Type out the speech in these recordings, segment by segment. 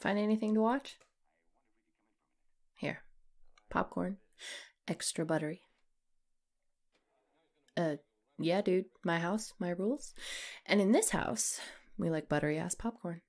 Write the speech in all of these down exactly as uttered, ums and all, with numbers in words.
Find anything to watch? Here. Popcorn. Extra buttery. Uh, yeah, dude. My house, my rules. And in this house, we like buttery ass popcorn.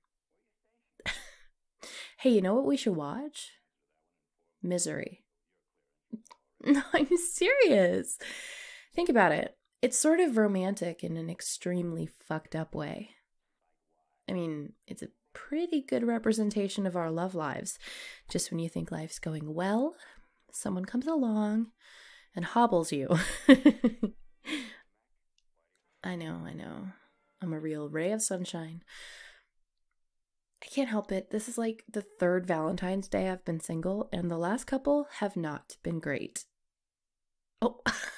Hey, you know what we should watch? Misery. No, I'm serious. Think about it. It's sort of romantic in an extremely fucked up way. I mean, it's a pretty good representation of our love lives. Just when you think life's going well, someone comes along and hobbles you. I know, I know. I'm a real ray of sunshine. I can't help it. This is like the third Valentine's Day I've been single, and the last couple have not been great. Oh.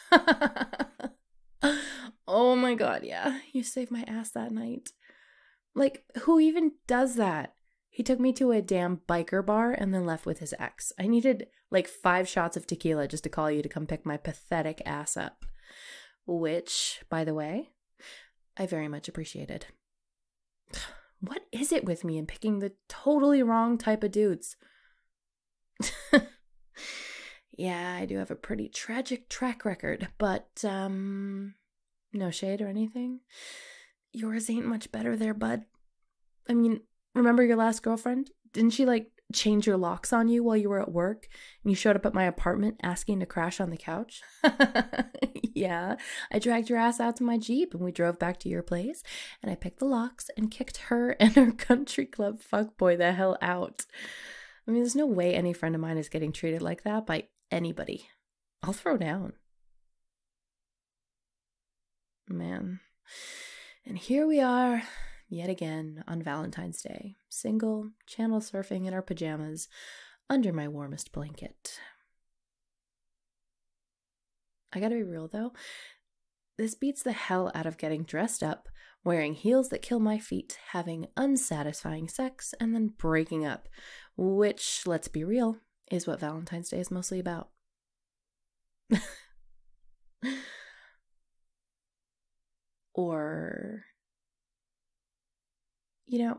Oh my god, yeah. You saved my ass that night. Like, who even does that? He took me to a damn biker bar and then left with his ex. I needed like five shots of tequila just to call you to come pick my pathetic ass up. Which, by the way, I very much appreciated. What is it with me and picking the totally wrong type of dudes? Yeah, I do have a pretty tragic track record, but, um, no shade or anything. Yours ain't much better there, bud. I mean, remember your last girlfriend? Didn't she, like, change your locks on you while you were at work and you showed up at my apartment asking to crash on the couch? Yeah, I dragged your ass out to my Jeep and we drove back to your place and I picked the locks and kicked her and her country club fuckboy the hell out. I mean, there's no way any friend of mine is getting treated like that by anybody. I'll throw down. Man. And here we are, yet again, on Valentine's Day, single, channel surfing in our pajamas, under my warmest blanket. I gotta be real, though. This beats the hell out of getting dressed up, wearing heels that kill my feet, having unsatisfying sex, and then breaking up, which, let's be real, is what Valentine's Day is mostly about. Or, you know,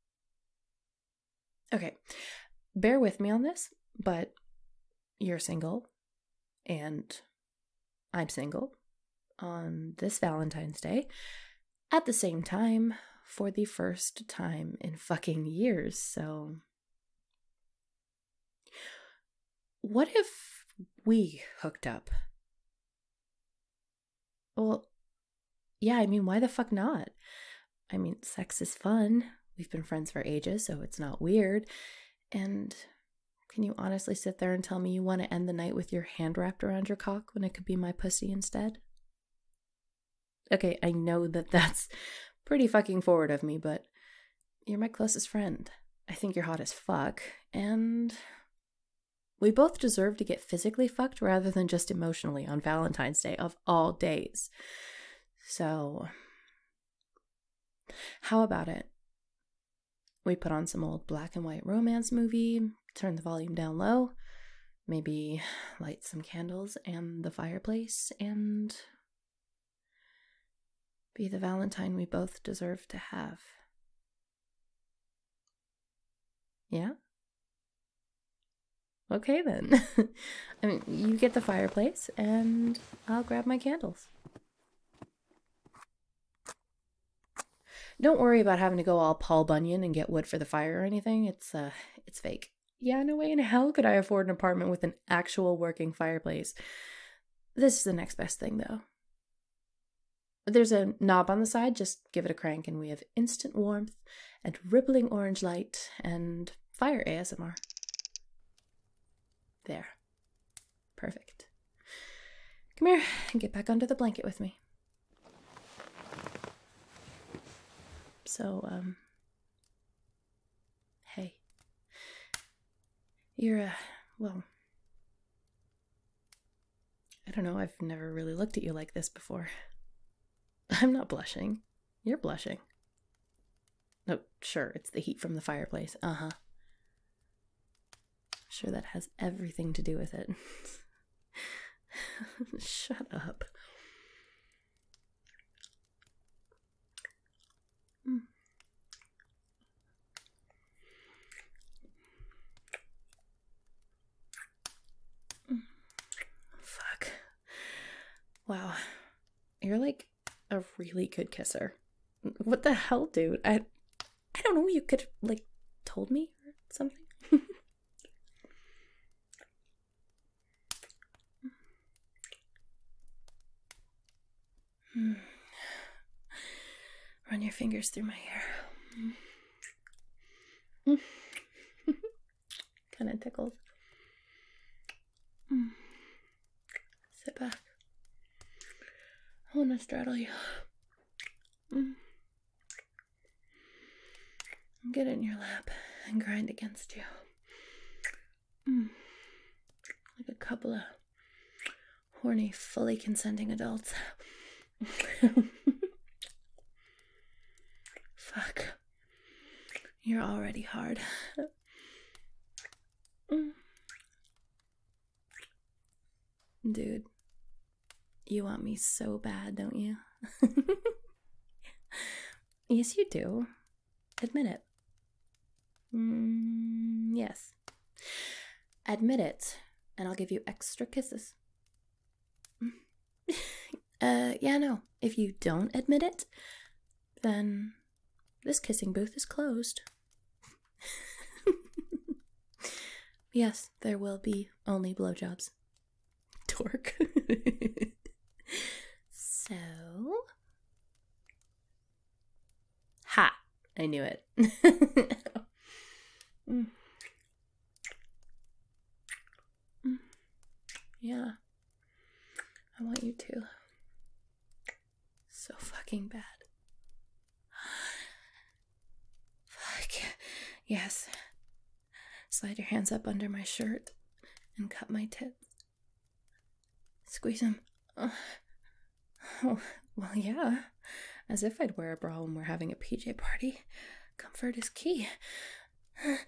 okay, bear with me on this, but you're single and I'm single on this Valentine's Day at the same time for the first time in fucking years. So what if we hooked up? Well, yeah, I mean, why the fuck not? I mean, sex is fun. We've been friends for ages, so it's not weird. And can you honestly sit there and tell me you want to end the night with your hand wrapped around your cock when it could be my pussy instead? Okay, I know that that's pretty fucking forward of me, but you're my closest friend. I think you're hot as fuck, and we both deserve to get physically fucked rather than just emotionally on Valentine's Day of all days. So, how about it? We put on some old black and white romance movie, turn the volume down low, maybe light some candles and the fireplace, and be the Valentine we both deserve to have. Yeah? Okay then. I mean, you get the fireplace and I'll grab my candles. Don't worry about having to go all Paul Bunyan and get wood for the fire or anything. It's uh it's fake. Yeah, no way in hell could I afford an apartment with an actual working fireplace. This is the next best thing though. There's a knob on the side, just give it a crank and we have instant warmth and rippling orange light and fire A S M R. There. Perfect. Come here and get back under the blanket with me. So, um, hey. You're, uh, well, I don't know, I've never really looked at you like this before. I'm not blushing. You're blushing. No, sure, it's the heat from the fireplace. Uh-huh. Sure, that has everything to do with it. Shut up. Mm. Wow. You're like a really good kisser. What the hell, dude? I I don't know, you could like told me or something. Run your fingers through my hair. Kind of tickles. Sit back. I want to straddle you. Get in your lap and grind against you. Like a couple of horny, fully consenting adults. Fuck. You're already hard. Dude, you want me so bad, don't you? Yes, you do. Admit it. Mm, yes. Admit it, and I'll give you extra kisses. uh, yeah, no. If you don't admit it, then this kissing booth is closed. Yes, there will be only blowjobs. Dork. So... Ha! I knew it. mm. Mm. Yeah. I want you to. So fucking bad. Fuck. Yes. Slide your hands up under my shirt and cut my tits. Squeeze them. Oh, oh, well, yeah. As if I'd wear a bra when we're having a P J party. Comfort is key. You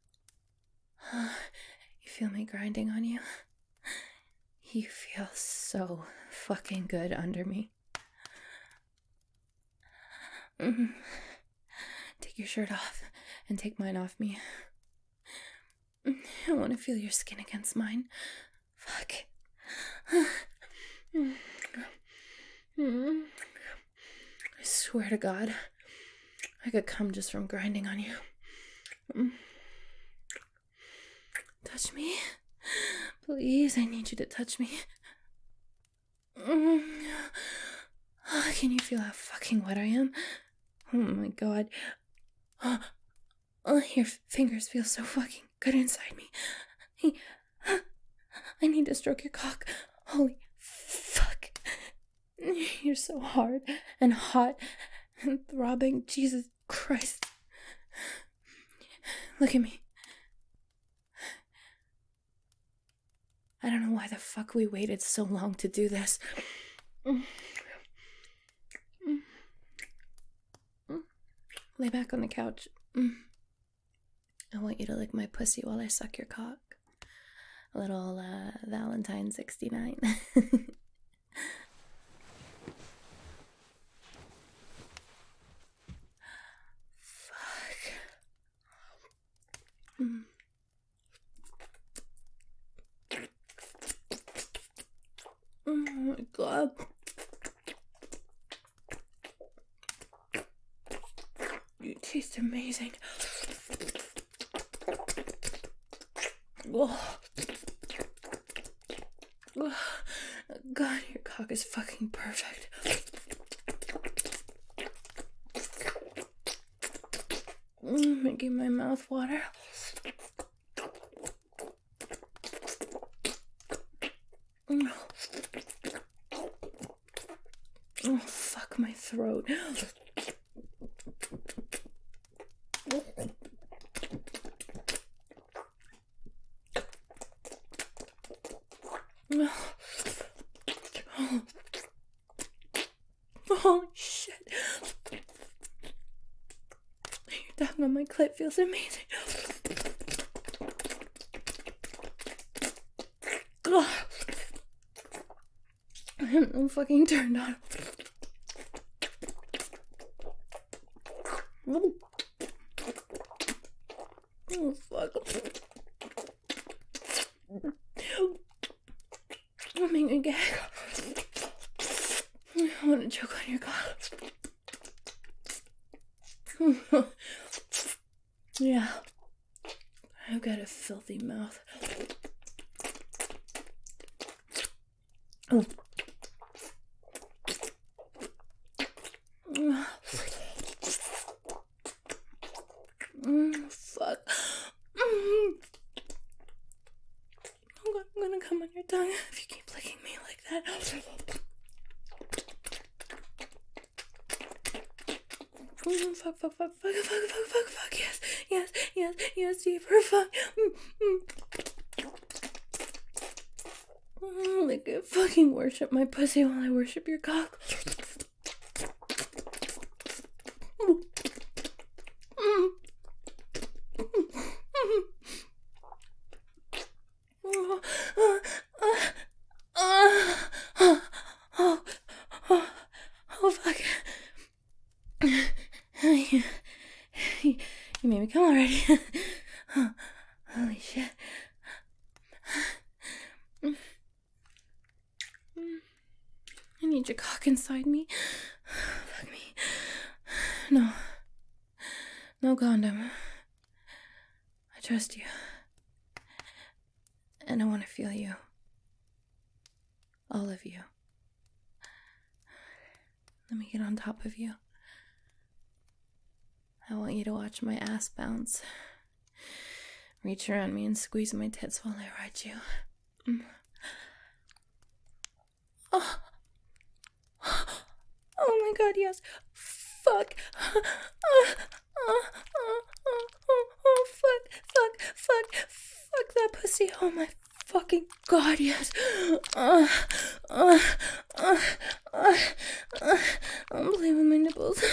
feel me grinding on you? You feel so fucking good under me. Mm-hmm. Take your shirt off and take mine off me. I want to feel your skin against mine. Fuck. I swear to God, I could come just from grinding on you. Touch me. Please, I need you to touch me. Can you feel how fucking wet I am? Oh my God. Oh, your fingers feel so fucking good inside me. I need to stroke your cock. Holy fuck. You're so hard and hot and throbbing. Jesus Christ. Look at me. I don't know why the fuck we waited so long to do this. Lay back on the couch. I want you to lick my pussy while I suck your cock. A little uh, Valentine sixty-nine. Fuck. Mm. Oh my God. You taste amazing. Oh. Oh. God, your cock is fucking perfect. Mm, making my mouth water. Oh, fuck my throat. Holy shit. Your tongue on my clit feels amazing. I'm fucking turned on. Oh, fuck. I'm making a gag. want to choke on your cock. Yeah. I've got a filthy mouth. Oh. Mm, fuck. Mm. I'm gonna come on your tongue if you keep licking me like that. Mm, fuck, fuck, fuck, fuck, fuck, fuck, fuck, fuck, yes, yes, yes, yes, deeper, fuck. Mm, mm. Mm, like I fucking worship my pussy while I worship your cock. Mm. Oh, uh, uh, uh, oh, oh, oh, oh, fuck. You, you made me come already. Oh, holy shit. I need your cock inside me. Fuck me. No. No condom. I trust you. And I want to feel you. All of you. Let me get on top of you. I want you to watch my ass bounce. Reach around me and squeeze my tits while I ride you. Mm. Oh. Oh my god, yes. Fuck. Oh, oh, oh, oh, oh, oh, fuck, fuck, fuck, fuck that pussy. Oh my fucking god, yes. Uh, uh, uh, uh, uh, I'm playing with my nipples.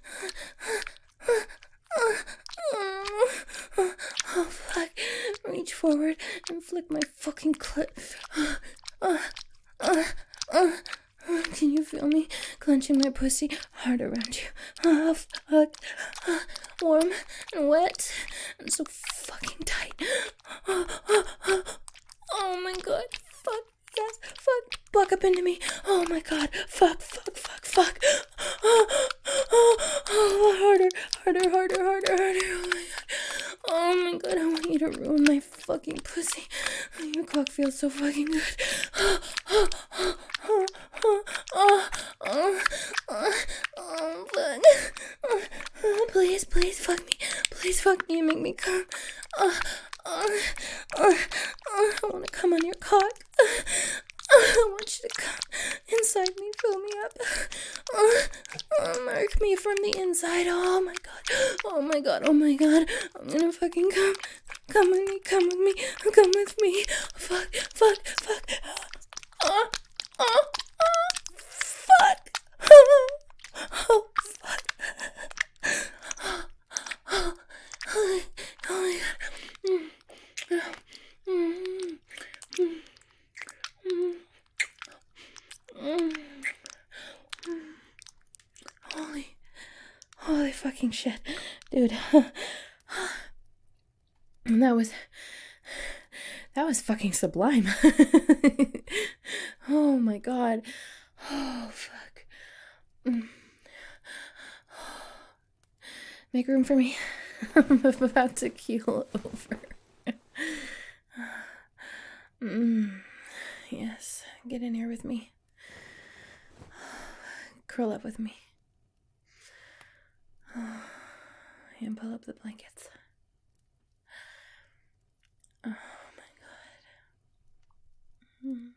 Oh fuck. Reach forward and flick my fucking clit. Uh, uh, uh, uh, can you feel me clenching my pussy hard around you? Oh fuck. Uh, warm and wet and so fucking tight. Oh, oh, oh, oh my god. Fuck. Yes. Fuck. Buck up into me. Oh my god. Fuck. Fuck. Fuck. Fuck. Oh, oh, oh, harder. Harder. Harder. Harder. Harder. Oh my god. Oh my god. I want you to ruin my fucking pussy. Your cock feels so fucking good. Oh, oh, oh, oh, oh, oh, oh, oh, oh, fuck. Oh, oh, please, please fuck me. Please fuck me and make me come. Oh, oh, oh, oh, I want to come on your cock. I want you to come inside me, fill me up. Oh, oh, mark me from the inside. Oh my god. Oh my god. Oh my god. I'm gonna fucking come. Come with me. Come with me. Come with me. Fuck. Fuck. Fuck. Oh. Oh. Oh. Fuck. Oh. Fuck. Oh. Oh. Oh my god. Mm. Mm. Mm. Mm. Mm. Holy, holy fucking shit, dude. That was, that was fucking sublime. Oh my god. Oh fuck. Mm. Make room for me. I'm about to keel over. Mm. Yes, get in here with me. Curl up with me. Oh, and pull up the blankets. Oh my god. Mm.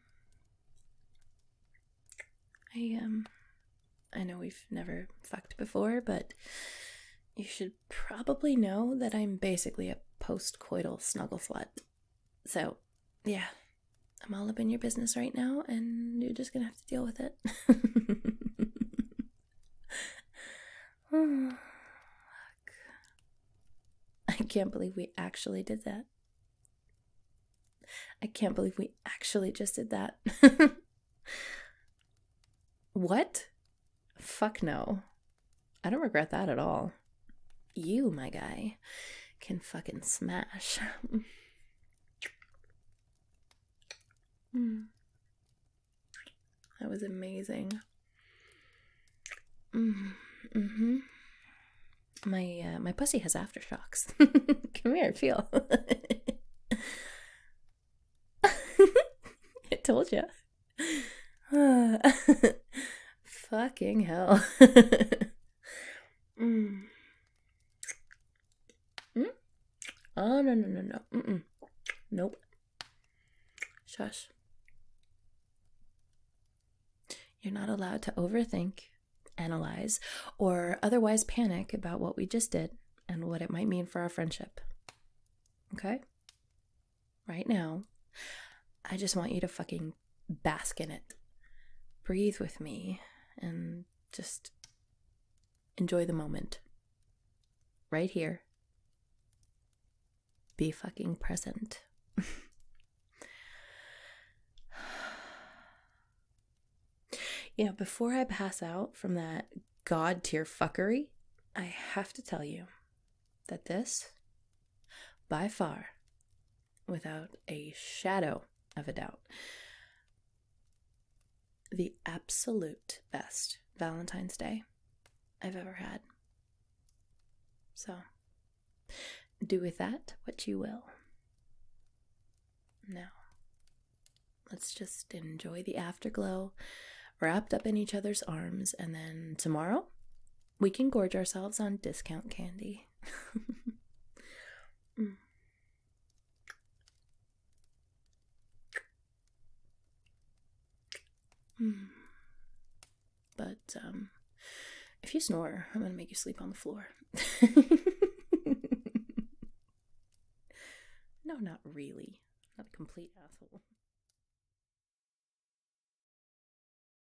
I, um, I know we've never fucked before, but you should probably know that I'm basically a post-coital snuggle slut. So, yeah. I'm all up in your business right now, and you're just gonna have to deal with it. Oh, fuck. I can't believe we actually did that. I can't believe we actually just did that. What? Fuck no. I don't regret that at all. You, my guy, can fucking smash. Mm. That was amazing. Mm, mm-hmm. My uh, my pussy has aftershocks. Come here, feel. I told you. Fucking hell. mm. Mm? Oh, no, no, no, no. Mm-mm. Nope. Shush. You're not allowed to overthink, analyze, or otherwise panic about what we just did and what it might mean for our friendship. Okay? Right now, I just want you to fucking bask in it. Breathe with me and just enjoy the moment. Right here. Be fucking present. You know, before I pass out from that god tier fuckery, I have to tell you that this, by far, without a shadow of a doubt, the absolute best Valentine's Day I've ever had. So, do with that what you will. Now, let's just enjoy the afterglow, wrapped up in each other's arms, and then tomorrow we can gorge ourselves on discount candy. mm. Mm. But um, if you snore, I'm gonna make you sleep on the floor. No, not really. Not a complete asshole.